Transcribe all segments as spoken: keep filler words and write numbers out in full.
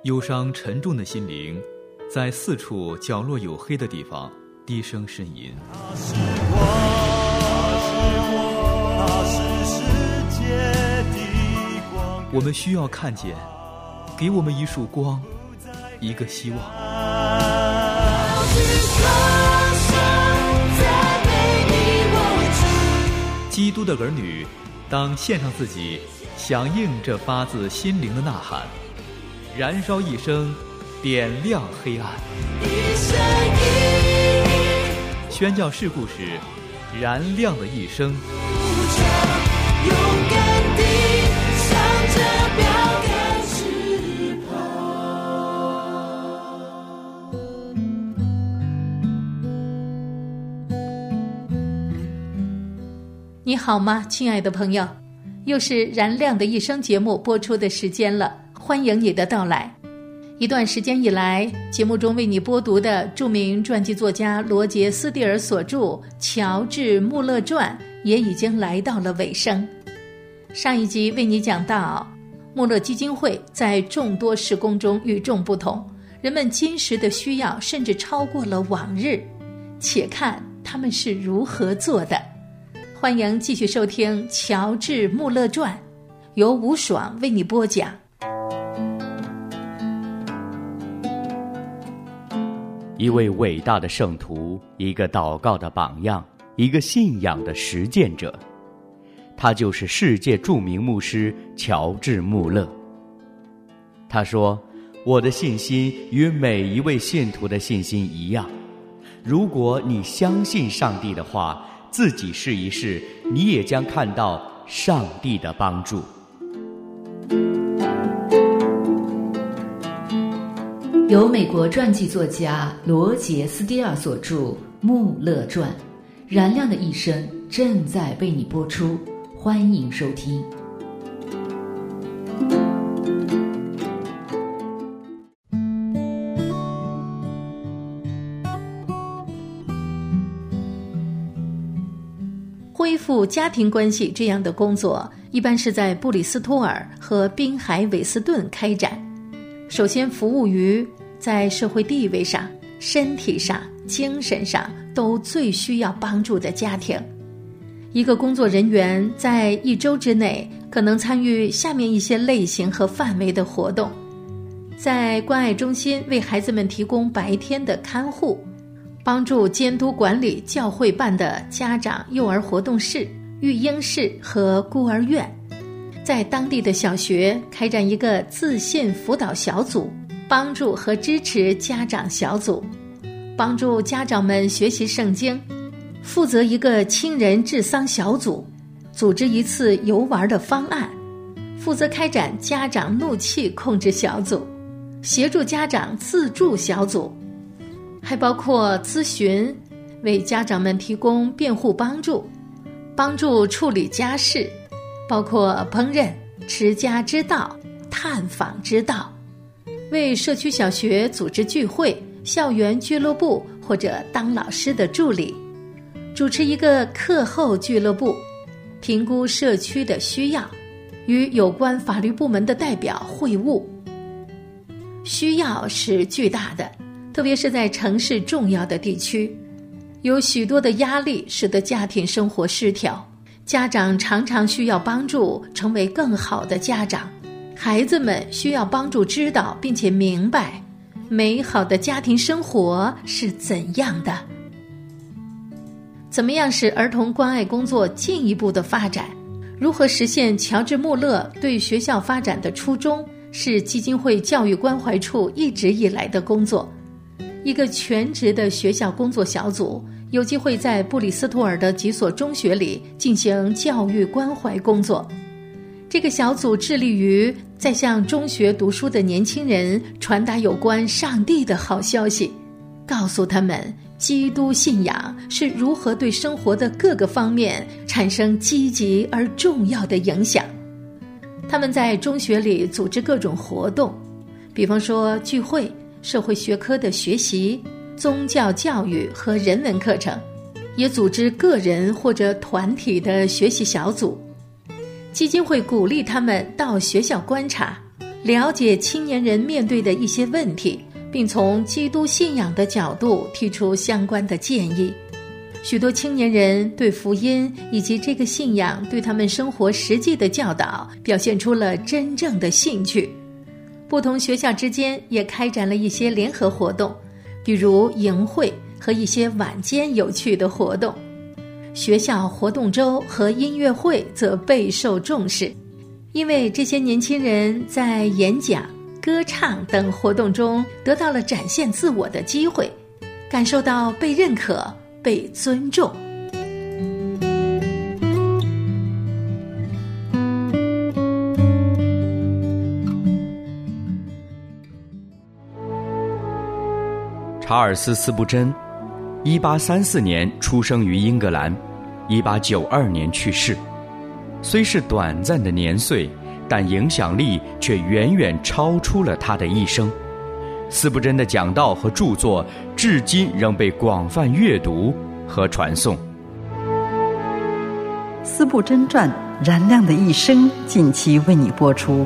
忧伤沉重的心灵在四处角落有黑的地方低声呻吟。 他是我，他是世界的光。 我们需要看见，给我们一束光，一个希望。基督的儿女当献上自己，响应这发自心灵的呐喊，燃烧一生，点亮黑暗。宣教士故事，燃亮的一生。 勇敢地向着标杆直跑。 你好吗，亲爱的朋友？又是燃亮的一生节目播出的时间了，欢迎你的到来。一段时间以来，节目中为你播读的著名传记作家罗杰斯蒂尔所著《乔治穆勒传》也已经来到了尾声。上一集为你讲到，穆勒基金会在众多事工中与众不同，人们今时的需要甚至超过了往日，且看他们是如何做的。欢迎继续收听《乔治穆勒传》，由吴爽为你播讲。 一位伟大的圣徒，一个祷告的榜样，一个信仰的实践者，他就是世界著名牧师乔治·穆勒。他说，我的信心与每一位信徒的信心一样，如果你相信上帝的话，自己试一试，你也将看到上帝的帮助。 由美国传记作家罗杰斯蒂尔所著《穆勒传》，燃亮的一生正在为你播出，欢迎收听。 恢复家庭关系这样的工作，一般是在布里斯托尔和滨海韦斯顿开展。首先服务于在社会地位上、身体上、精神上都最需要帮助的家庭。一个工作人员在一周之内可能参与下面一些类型和范围的活动：在关爱中心为孩子们提供白天的看护，帮助监督管理教会办的家长幼儿活动室、育婴室和孤儿院，在当地的小学开展一个自信辅导小组，帮助和支持家长小组，帮助家长们学习圣经，负责一个亲人治丧小组，组织一次游玩的方案，负责开展家长怒气控制小组，协助家长自助小组，还包括咨询，为家长们提供辩护帮助，帮助处理家事，包括烹饪、持家之道、探访之道，为社区小学组织聚会、校园俱乐部或者当老师的助理，主持一个课后俱乐部，评估社区的需要，与有关法律部门的代表会晤。需要是巨大的，特别是在城市重要的地区，有许多的压力使得家庭生活失调，家长常常需要帮助成为更好的家长，孩子们需要帮助知道并且明白美好的家庭生活是怎样的。怎么样使儿童关爱工作进一步的发展？如何实现乔治·穆勒对学校发展的初衷，是基金会教育关怀处一直以来的工作。一个全职的学校工作小组有机会在布里斯托尔的几所中学里进行教育关怀工作。这个小组致力于在向中学读书的年轻人传达有关上帝的好消息，告诉他们基督信仰是如何对生活的各个方面产生积极而重要的影响。他们在中学里组织各种活动，比方说聚会、社会学科的学习、宗教教育和人文课程，也组织个人或者团体的学习小组。基金会鼓励他们到学校观察， 了解青年人面对的一些问题，并从基督信仰的角度提出相关的建议。许多青年人对福音以及这个信仰对他们生活实际的教导表现出了真正的兴趣。不同学校之间也开展了一些联合活动，比如营会和一些晚间有趣的活动。学校活动周和音乐会则备受重视，因为这些年轻人在演讲、歌唱等活动中得到了展现自我的机会，感受到被认可、被尊重。 查尔斯·斯布真，一八三四年出生于英格兰，一八九二年去世。虽是短暂的年岁，但影响力却远远超出了他的一生。斯布真的讲道和著作至今仍被广泛阅读和传颂。 斯布真传《燃亮的一生》近期为你播出。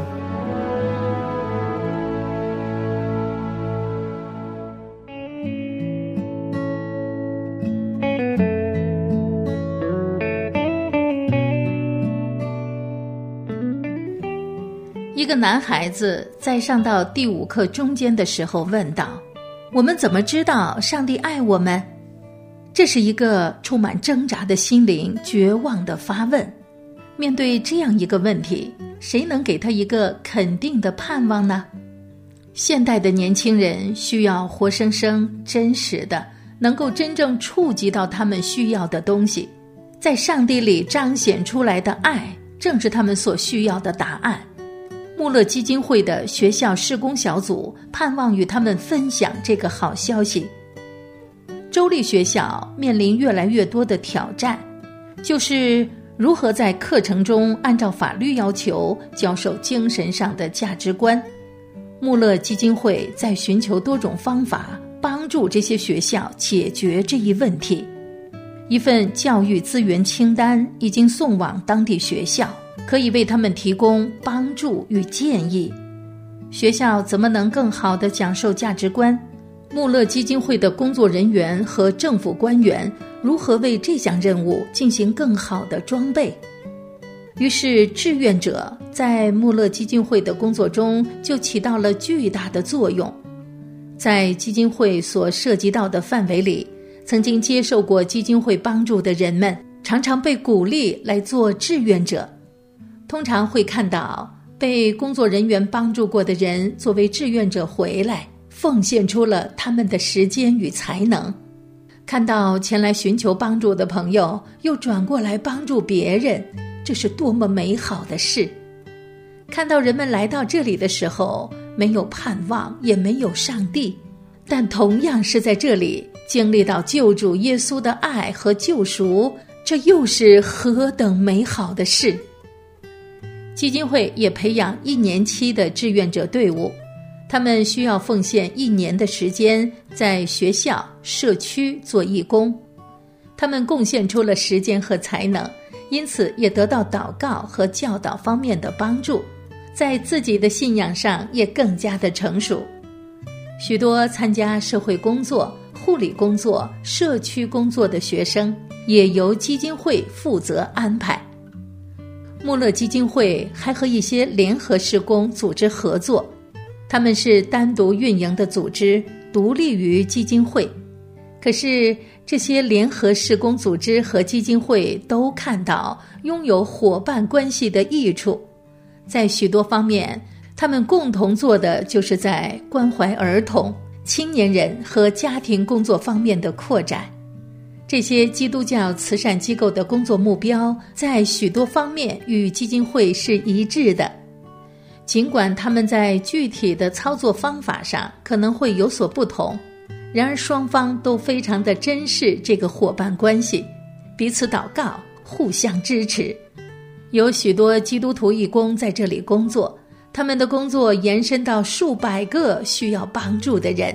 一个男孩子在上到第五课中间的时候问道：我们怎么知道上帝爱我们？这是一个充满挣扎的心灵绝望的发问。面对这样一个问题，谁能给他一个肯定的盼望呢？现代的年轻人需要活生生、真实的，能够真正触及到他们需要的东西。在上帝里彰显出来的爱，正是他们所需要的答案。穆勒基金会的学校事工小组盼望与他们分享这个好消息。州立学校面临越来越多的挑战，就是如何在课程中按照法律要求教授精神上的价值观。穆勒基金会在寻求多种方法，帮助这些学校解决这一问题。一份教育资源清单已经送往当地学校，可以为他们提供帮助与建议。学校怎么能更好地讲授价值观？穆勒基金会的工作人员和政府官员如何为这项任务进行更好的装备？于是志愿者在穆勒基金会的工作中就起到了巨大的作用。在基金会所涉及到的范围里，曾经接受过基金会帮助的人们常常被鼓励来做志愿者。通常会看到被工作人员帮助过的人作为志愿者回来，奉献出了他们的时间与才能。看到前来寻求帮助的朋友又转过来帮助别人，这是多么美好的事。看到人们来到这里的时候，没有盼望，也没有上帝，但同样是在这里经历到救主耶稣的爱和救赎，这又是何等美好的事。基金会也培养一年期的志愿者队伍，他们需要奉献一年的时间在学校、社区做义工。他们贡献出了时间和才能，因此也得到祷告和教导方面的帮助，在自己的信仰上也更加的成熟。许多参加社会工作、护理工作、社区工作的学生也由基金会负责安排。穆勒基金会还和一些联合事工组织合作，他们是单独运营的组织，独立于基金会。可是这些联合事工组织和基金会都看到拥有伙伴关系的益处，在许多方面，他们共同做的就是在关怀儿童、青年人和家庭工作方面的扩展。这些基督教慈善机构的工作目标在许多方面与基金会是一致的，尽管他们在具体的操作方法上可能会有所不同，然而双方都非常的珍视这个伙伴关系，彼此祷告，互相支持。有许多基督徒义工在这里工作，他们的工作延伸到数百个需要帮助的人。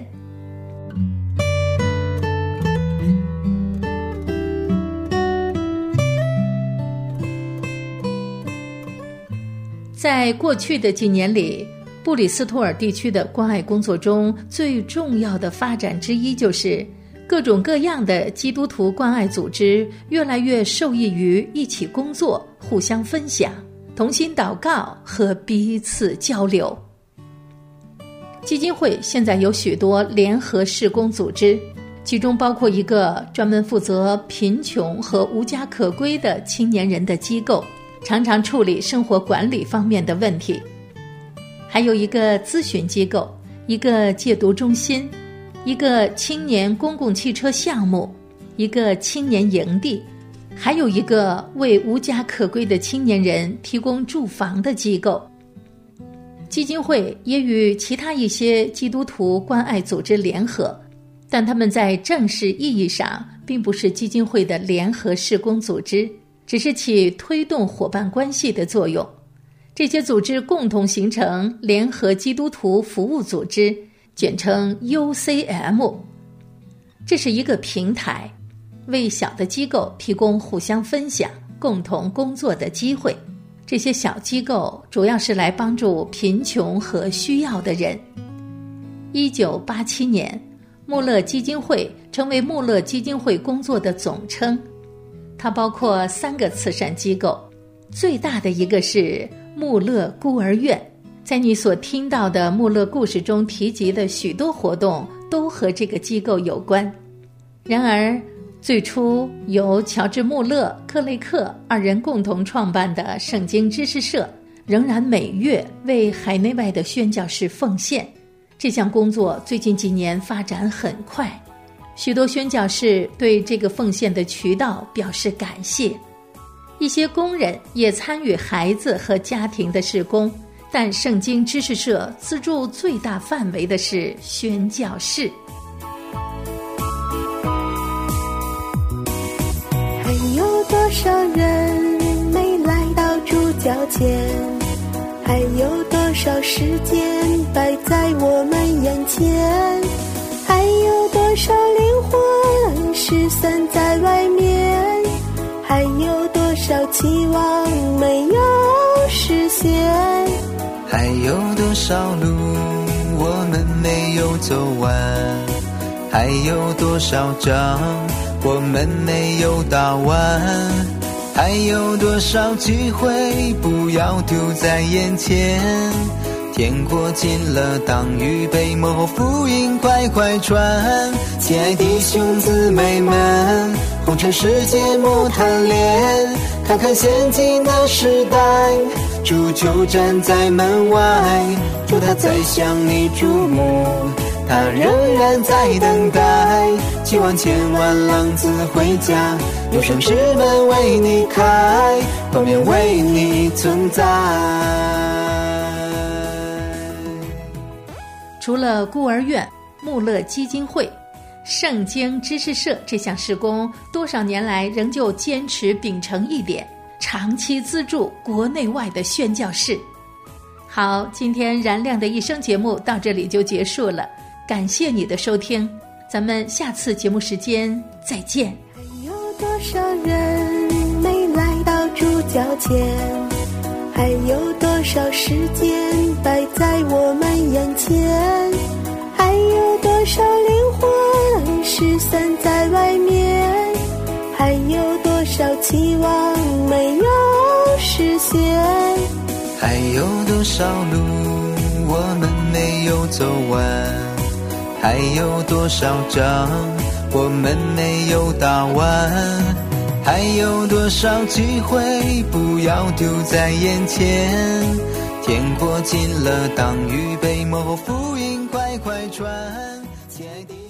在过去的几年里， 布里斯托尔地区的关爱工作中最重要的发展之一，就是各种各样的基督徒关爱组织越来越受益于一起工作、互相分享、同心祷告和彼此交流。基金会现在有许多联合事工组织，其中包括一个专门负责贫穷和无家可归的青年人的机构，常常处理生活管理方面的问题。还有一个咨询机构，一个戒毒中心，一个青年公共汽车项目，一个青年营地，还有一个为无家可归的青年人提供住房的机构。基金会也与其他一些基督徒关爱组织联合，但他们在正式意义上并不是基金会的联合事工组织，只是起推动伙伴关系的作用。这些组织共同形成联合基督徒服务组织，简称 U C M。 这是一个平台，为小的机构提供互相分享、共同工作的机会。这些小机构主要是来帮助贫穷和需要的人。一九八七年，穆勒基金会成为穆勒基金会工作的总称，它包括三个慈善机构，最大的一个是穆勒孤儿院。在你所听到的穆勒故事中提及的许多活动都和这个机构有关。然而最初由乔治·穆勒、克雷克二人共同创办的圣经知识社仍然每月为海内外的宣教士奉献。这项工作最近几年发展很快，许多宣教士对这个奉献的渠道表示感谢。一些工人也参与孩子和家庭的事工，但圣经知识社资助最大范围的是宣教士。 还有多少人没来到主脚前，还有多少时间摆在我们眼前，还有多少灵魂失散在外面，还有多少期望没有实现， 还有多少路我们没有走完，还有多少仗我们没有打完，还有多少机会不要丢在眼前。天国近了，当预备幕后福音快快传。亲爱弟兄姊妹们，红尘世界莫贪恋，看看现今的时代，主就站在门外，主他在向你注目，他仍然在等待，千万千万浪子回家，有生之门为你开，方便为你存在。 除了孤儿院、穆勒基金会、圣经知识社这项事工，多少年来仍旧坚持秉承一点，长期资助国内外的宣教士。好，今天燃亮的一生节目到这里就结束了，感谢你的收听，咱们下次节目时间再见。 还有多少人没来到主脚前，还有多少时间摆在我们眼前，还有多少灵魂失散在外面，还有多少期望没有实现， 还有多少路我们没有走完，还有多少仗我们没有打完，还有多少机会不要丢在眼前。天国近了，当预备幕后福音快快传。亲爱的